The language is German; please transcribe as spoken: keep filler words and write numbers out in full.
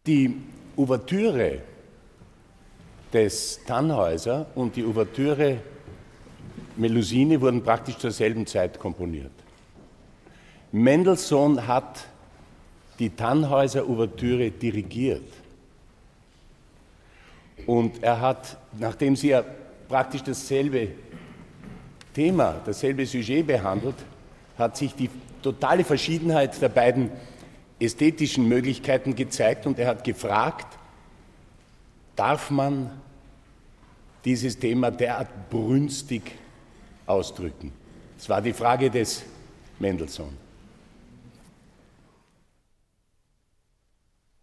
Die Ouvertüre des Tannhäuser und die Ouvertüre Melusine wurden praktisch zur selben Zeit komponiert. Mendelssohn hat die Tannhäuser-Ouvertüre dirigiert. Und er hat, nachdem sie ja praktisch dasselbe Thema, dasselbe Sujet behandelt, hat sich die totale Verschiedenheit der beiden ästhetischen Möglichkeiten gezeigt und er hat gefragt, darf man dieses Thema derart brünstig ausdrücken? Das war die Frage des Mendelssohn.